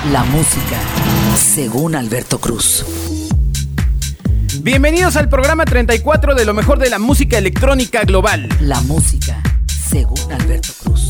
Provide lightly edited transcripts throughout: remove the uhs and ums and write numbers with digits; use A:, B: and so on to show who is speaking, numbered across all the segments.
A: La música, según Alberto Cruz.
B: Bienvenidos al programa 34 de lo mejor de la música electrónica global.
A: La música, según Alberto Cruz.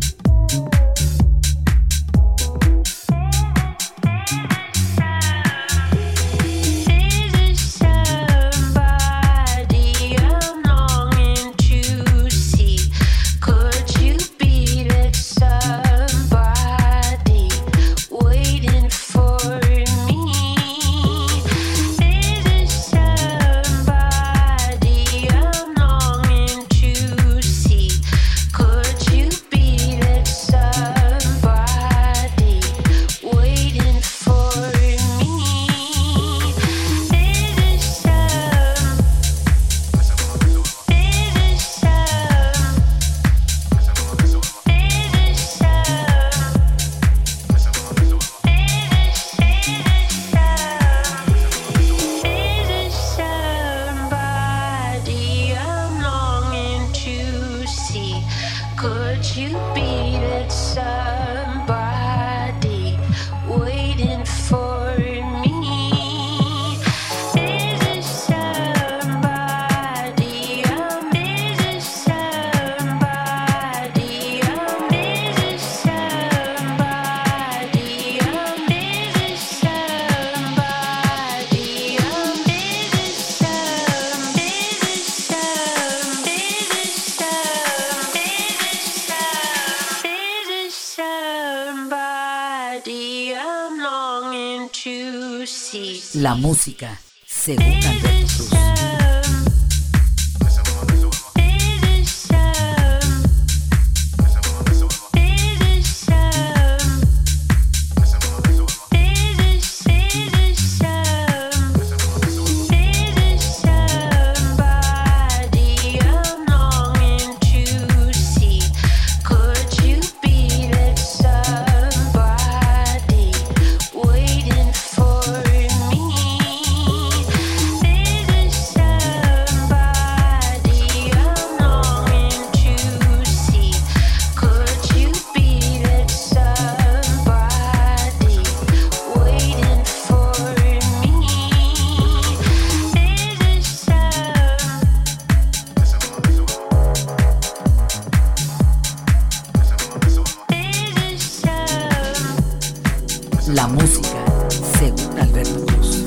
A: La música, según Alberto Cruz. La música, según Alberto Cruz.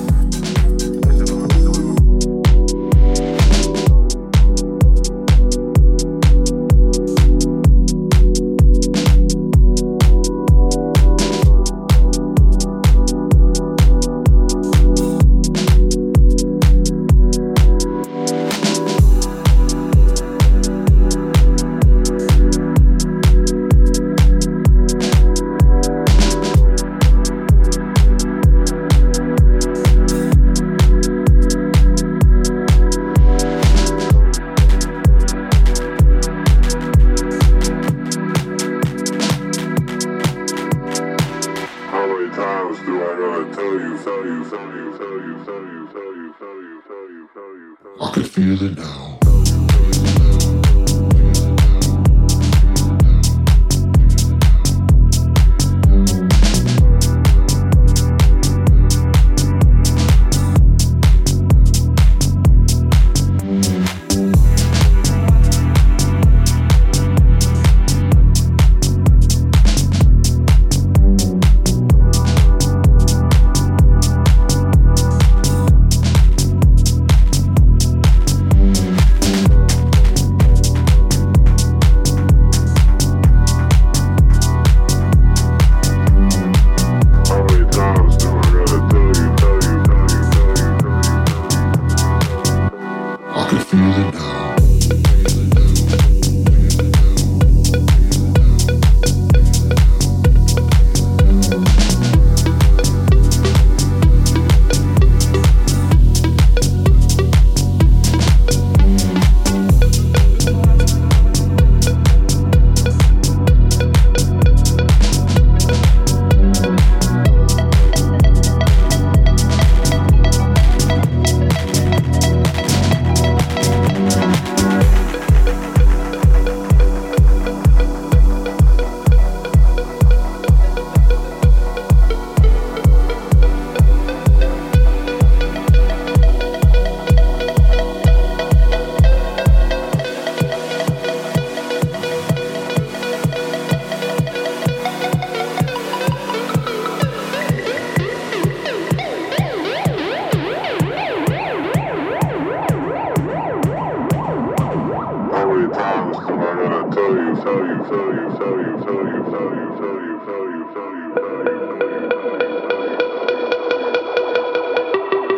C: I can feel it now.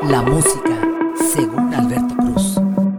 A: La música según Alberto Cruz.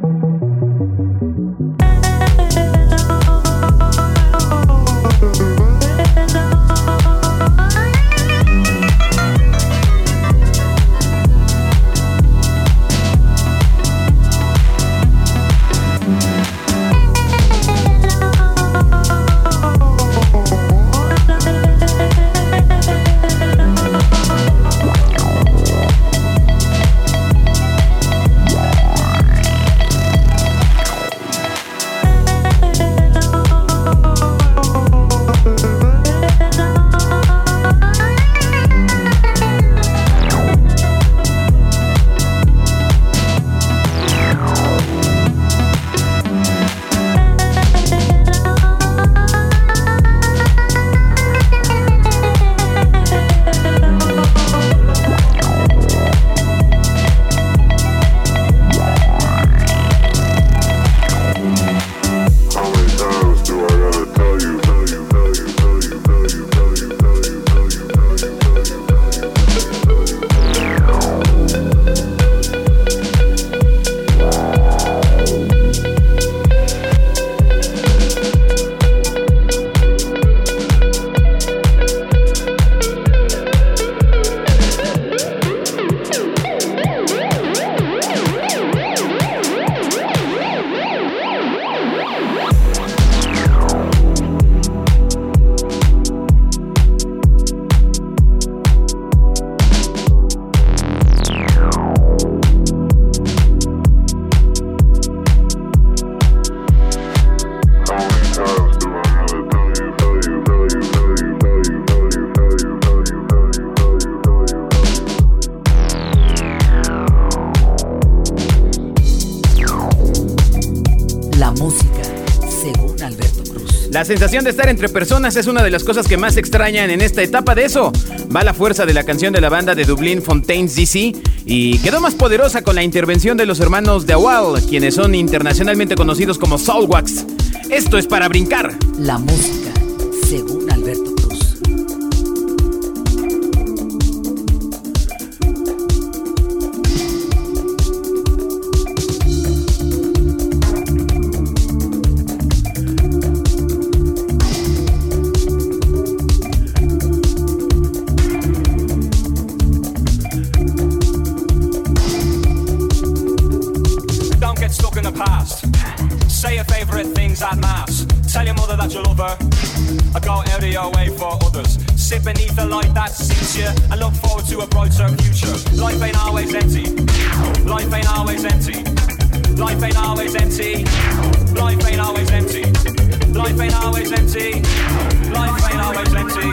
B: La sensación de estar entre personas es una de las cosas que más extrañan en esta etapa. De eso va la fuerza de la canción de la banda de Dublín, Fontaines DC, y quedó más poderosa con la intervención de los hermanos de Awal, quienes son internacionalmente conocidos como Soulwax. Esto es para brincar.
A: La música según Alberto Cruz.
C: At mass, tell your mother that you love her, or go out of your way for others. Sit beneath the light that suits you and look forward to a brighter future. Life ain't always empty. Life ain't always empty. Life ain't always empty. Life ain't always empty. Life ain't always empty. Life ain't always empty.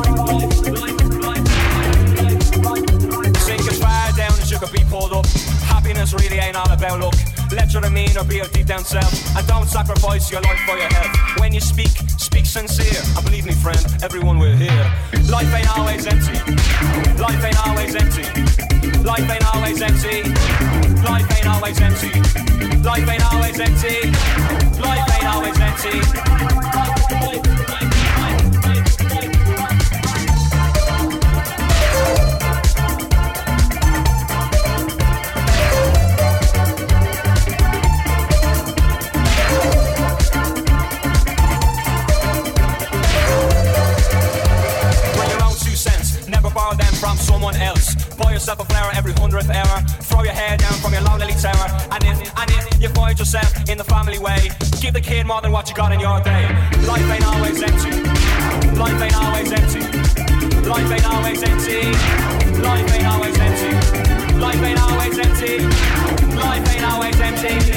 C: Sink as far down as you could be pulled up. Happiness really ain't all about luck. Let your demeanor be your deep down self, and don't sacrifice your life for your health. When you speak, speak sincere, and believe me friend, everyone will hear. Life ain't always empty. Life ain't always empty. Life ain't always empty. Life ain't always empty. Life ain't always empty. Life ain't always empty. From someone else. Buy yourself a flower every 100th hour. Throw your hair down from your lonely tower. And if you find yourself in the family way, give the kid more than what you got in your day. Life ain't always empty. Life ain't always empty. Life ain't always empty. Life ain't always empty. Life ain't always empty. Life ain't always empty.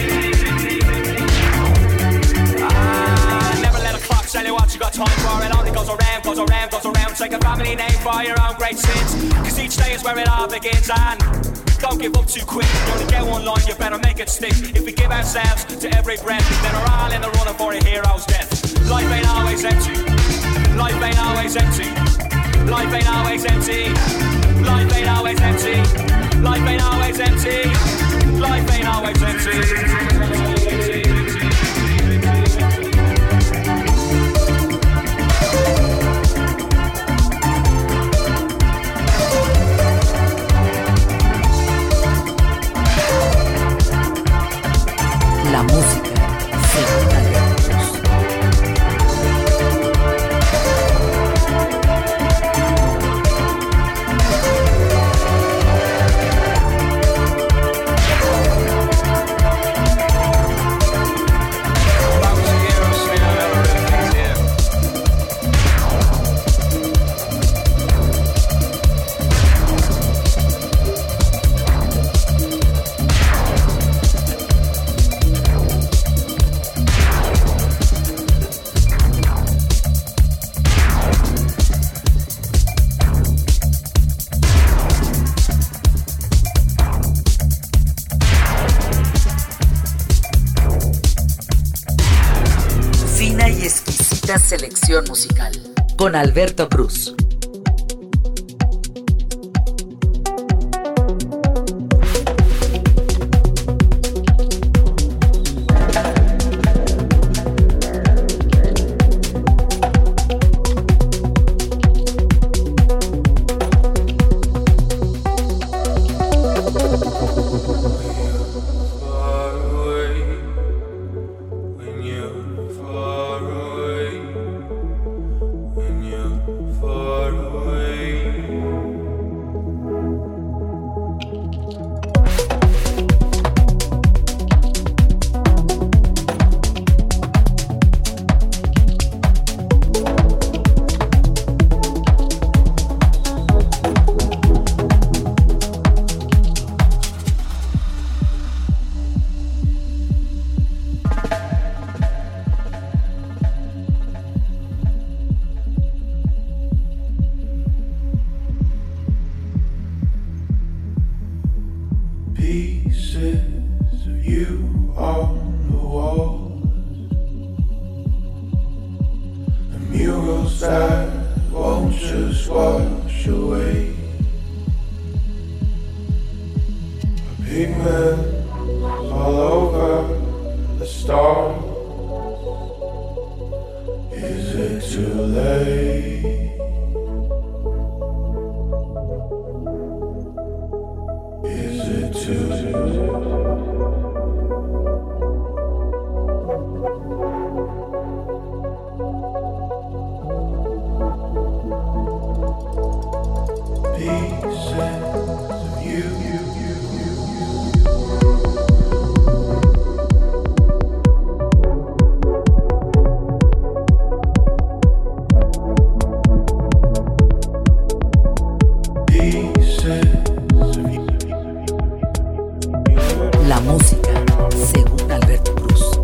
C: Never let a clock tell you what you got time for. It only goes around, goes around, goes around. Take a family name for your own great sins, cause each day is where it all begins. And don't give up too quick. You only get one life, you better make it stick. If we give ourselves to every breath, then we're all in the running for a hero's death. Life ain't always empty. Life ain't always empty. Life ain't always empty. Life ain't always empty. Life ain't always empty. Life ain't always empty.
A: selección musical con Alberto Cruz. La música, según Alberto Cruz.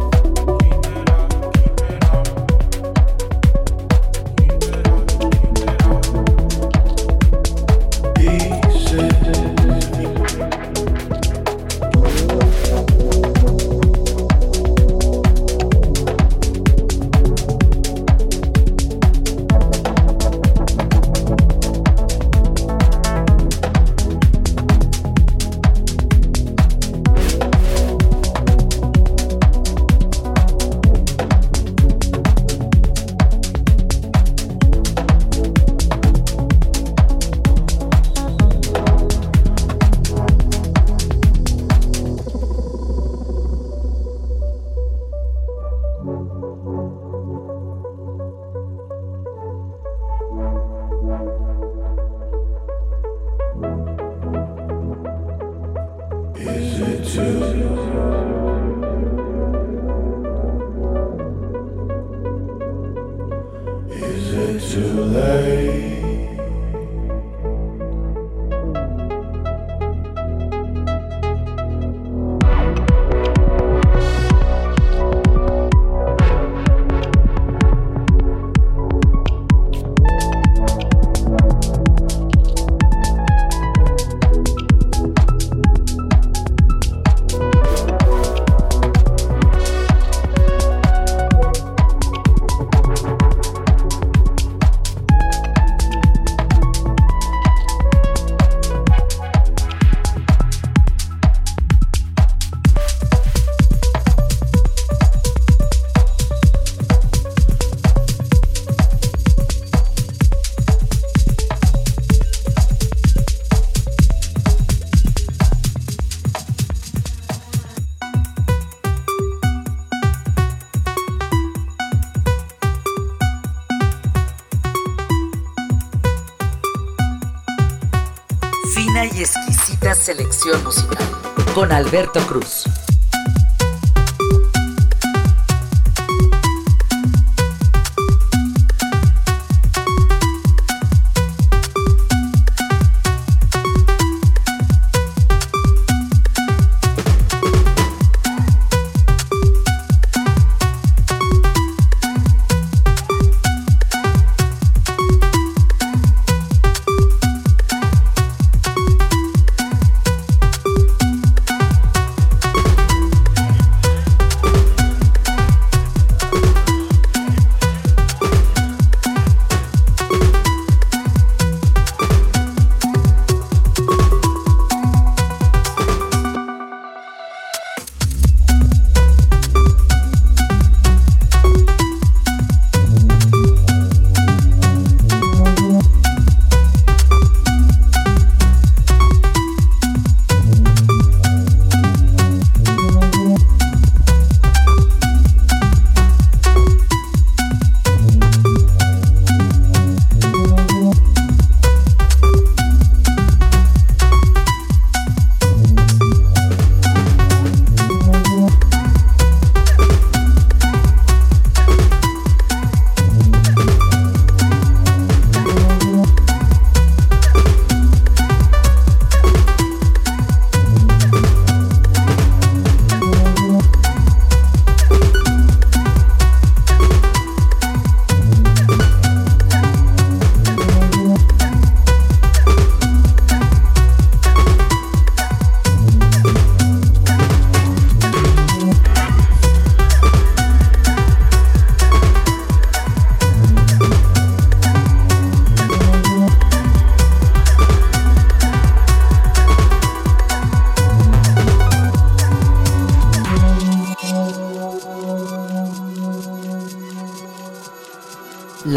A: Fina y exquisita selección musical con Alberto Cruz.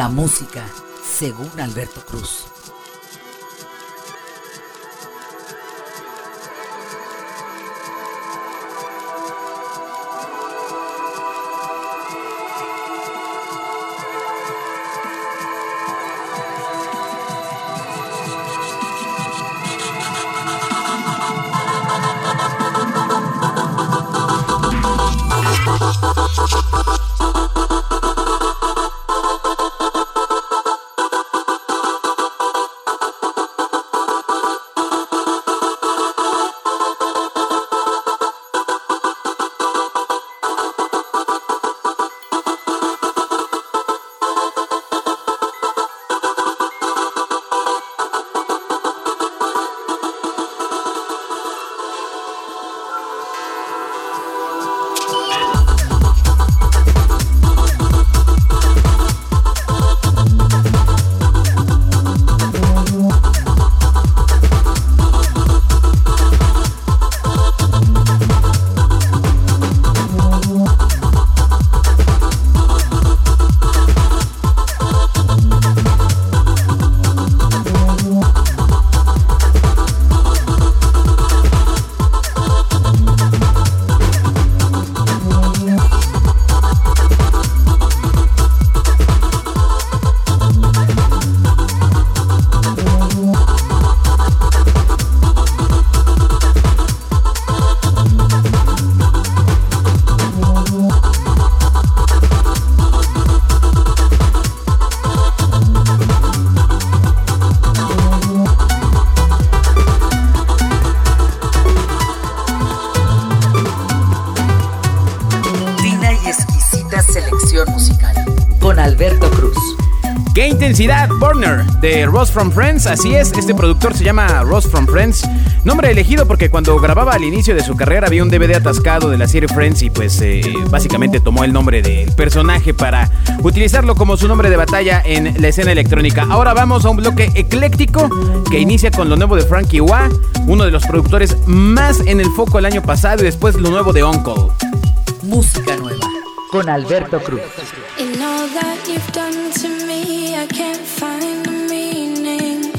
A: La música, según Alberto Cruz. Alberto Cruz.
B: ¡Qué intensidad! Burner, de Ross from Friends. Así es, este productor se llama Ross from Friends. Nombre elegido porque cuando grababa al inicio de su carrera había un DVD atascado de la serie Friends y pues básicamente tomó el nombre del personaje para utilizarlo como su nombre de batalla en la escena electrónica. Ahora vamos a un bloque ecléctico que inicia con lo nuevo de Frankie Wah, uno de los productores más en el foco el año pasado, y después lo nuevo de Uncle.
A: Música nueva con Alberto Cruz.
D: In all that you've done to me, I can't find the meaning.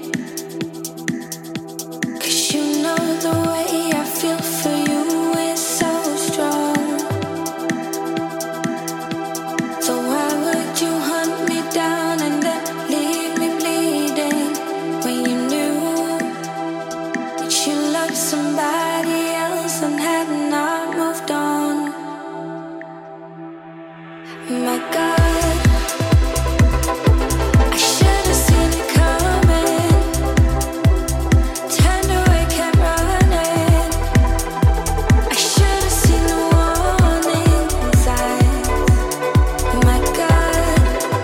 D: 'Cause you know the way I feel for you is so strong. So why would you hunt me down and then leave me bleeding when you knew that you loved somebody else and had not moved on? My God, I should have seen it coming. Turned away, kept running. I should have seen the warning signs. My God,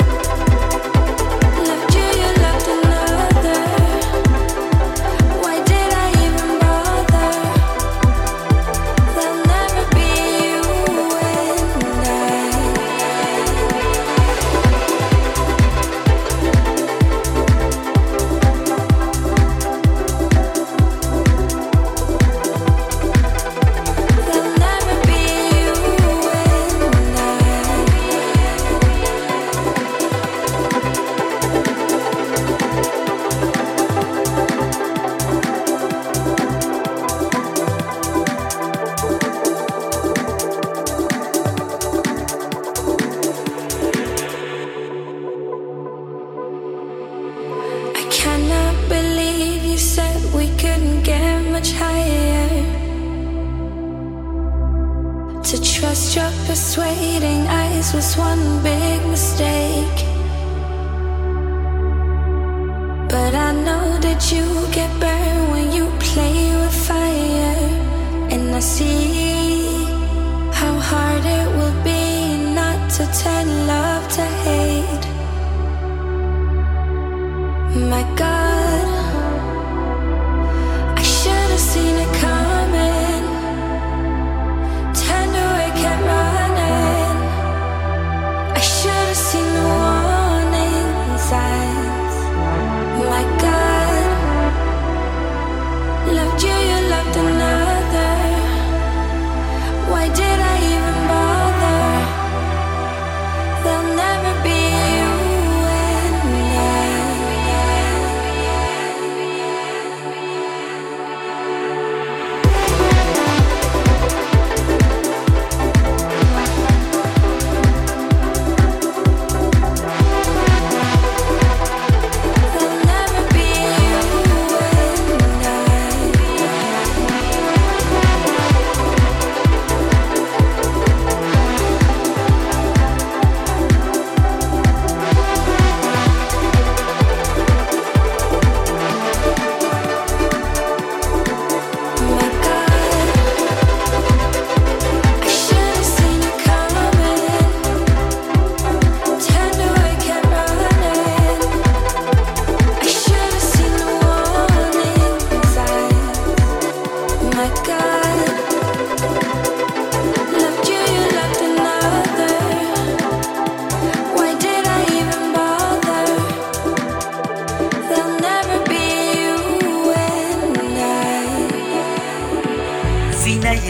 D: loved you, you loved another. Why did I even bother? There'll never be you and I. There'll never be you and I. I cannot believe you said we couldn't get much higher. To trust your persuading eyes was one big mistake. But I know that you get burned when you play with fire. And I see how hard it will be not to turn love to hate. My God, I should have seen it coming. Turned away, kept running. I should have seen the warning signs. My God, loved you, you loved another. Why did I even bother? There'll never be you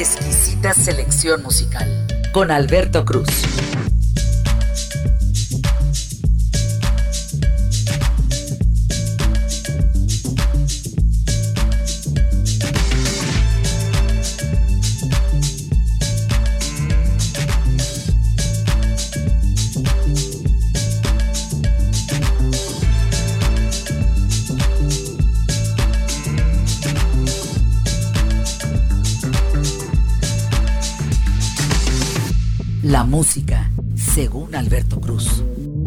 A: exquisita selección musical con Alberto Cruz. La música, según Alberto Cruz.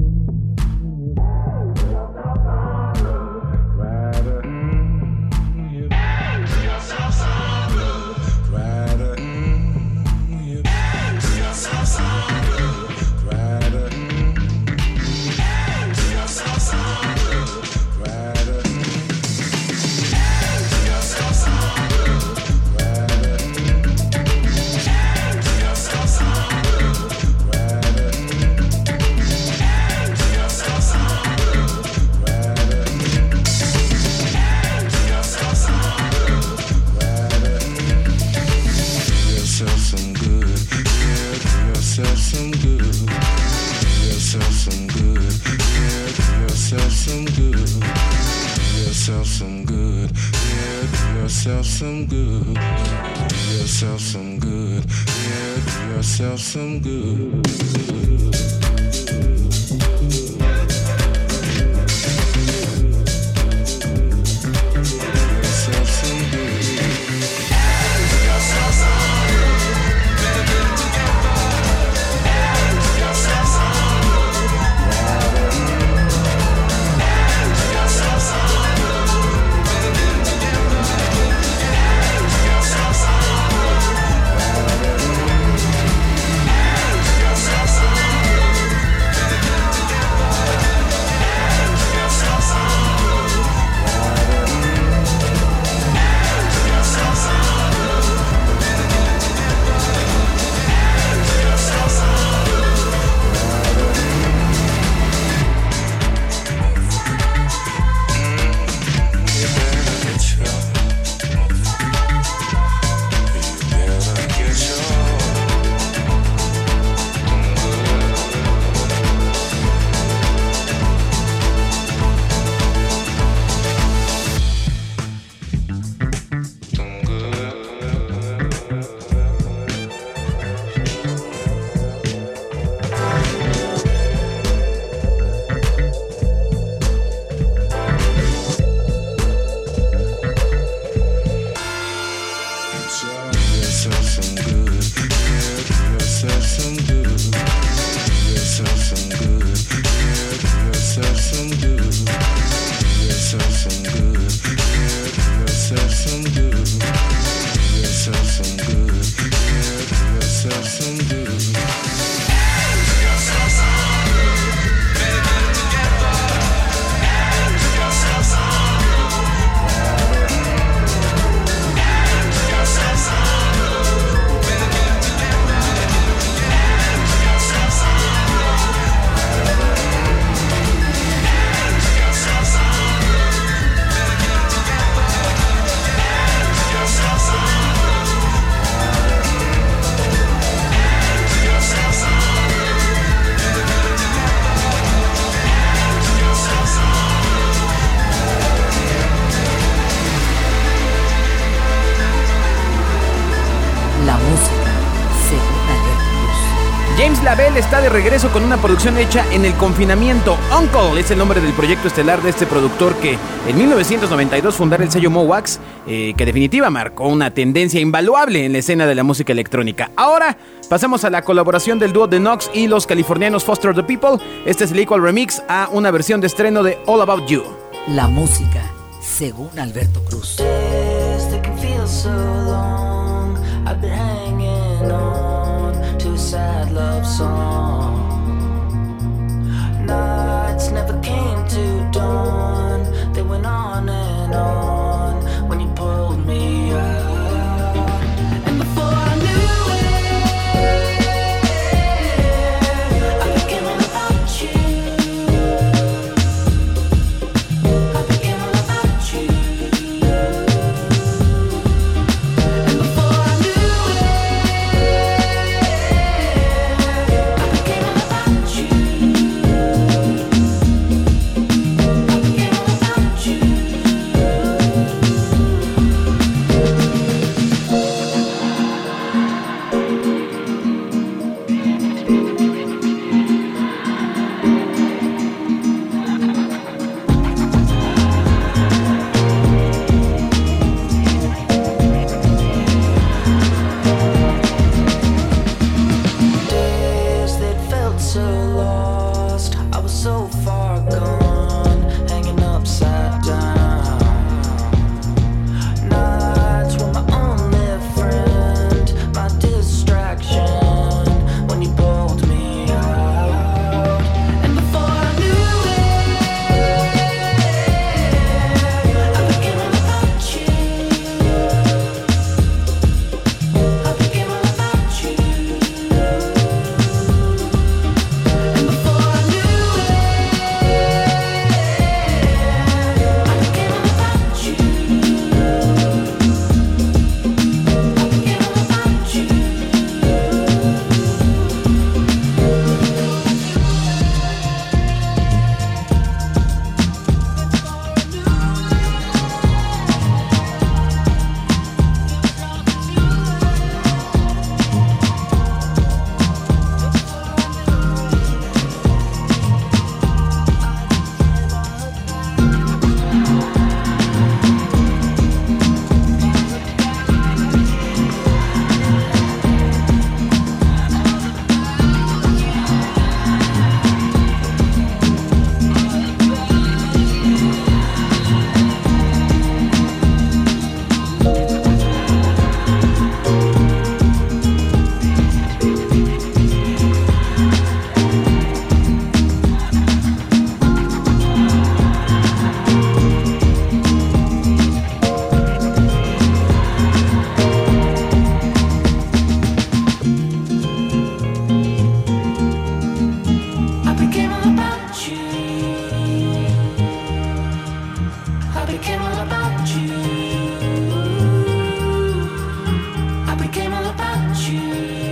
B: James Lavelle está de regreso con una producción hecha en el confinamiento. Uncle es el nombre del proyecto estelar de este productor que en 1992 fundara el sello Mowax, que en definitiva marcó una tendencia invaluable en la escena de la música electrónica. Ahora pasamos a la colaboración del dúo The Knox y los californianos Foster the People. Este es el Equal Remix a una versión de estreno de All About You.
A: La música, según Alberto Cruz.
E: Sad love song. Nights never came to dawn. They went on and on when you pulled me out. And before I knew it, I became all about you. I became all about you. And before I knew it, I became all about you. I became all about you.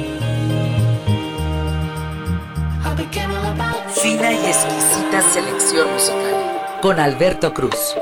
E: I became all about you.
A: Fina y exquisita selección musical con Alberto Cruz.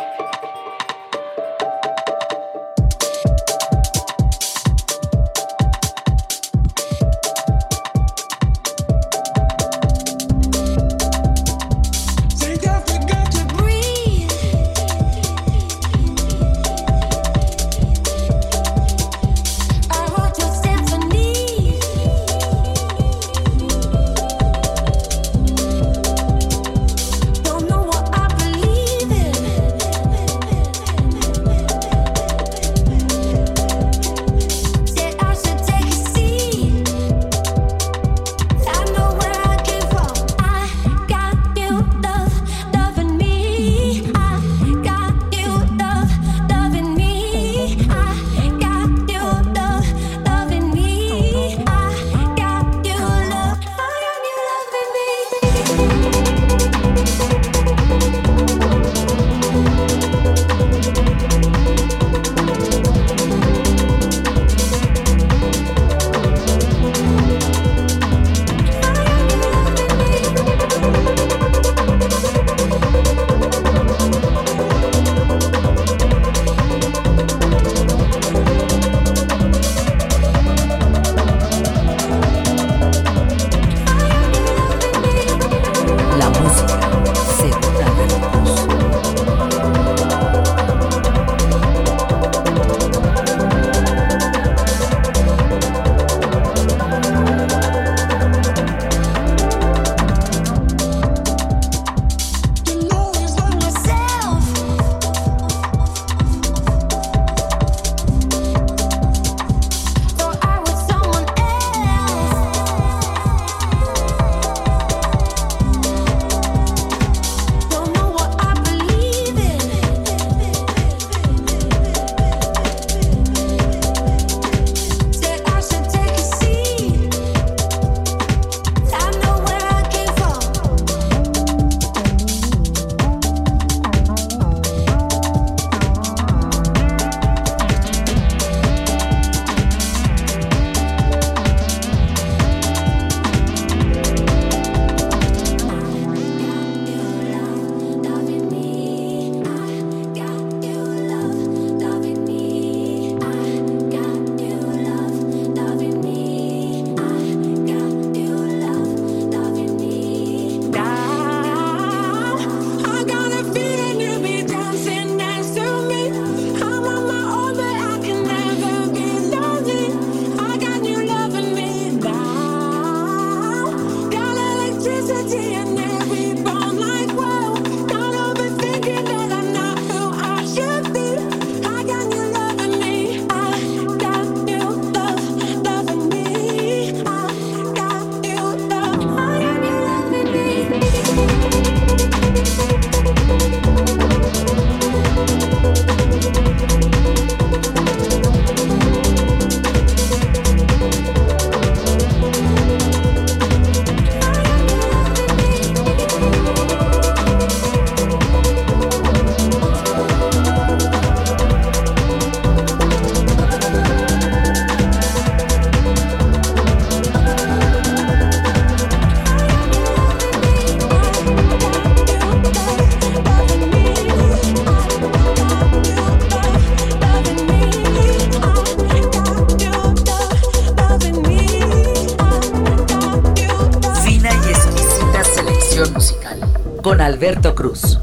A: Musical con Alberto Cruz.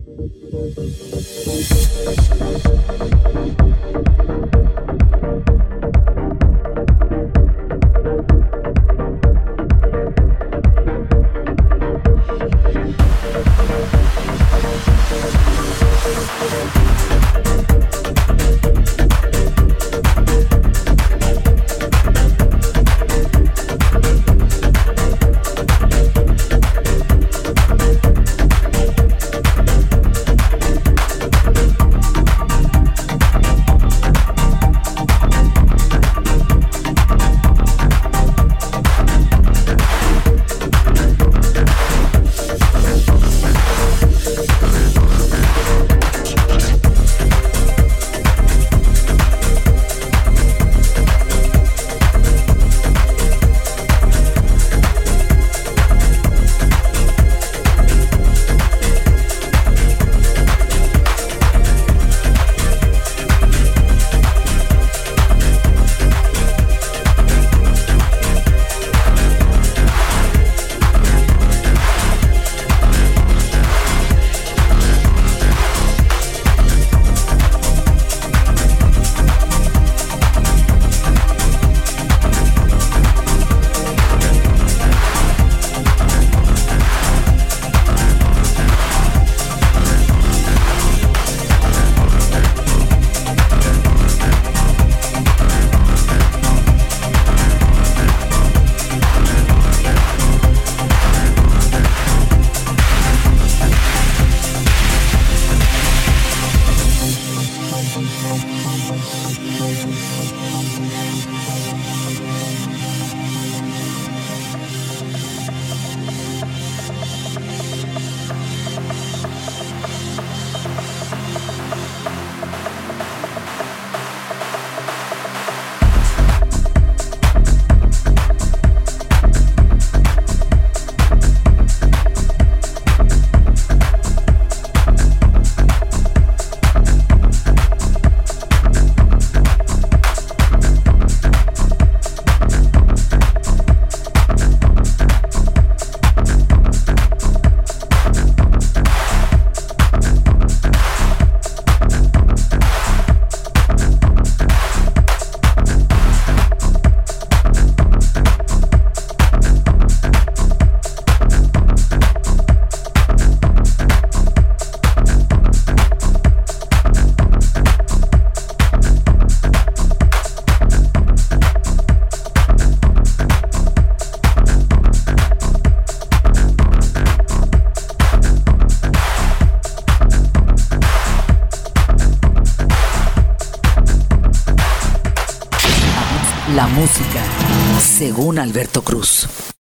A: La música, según Alberto Cruz.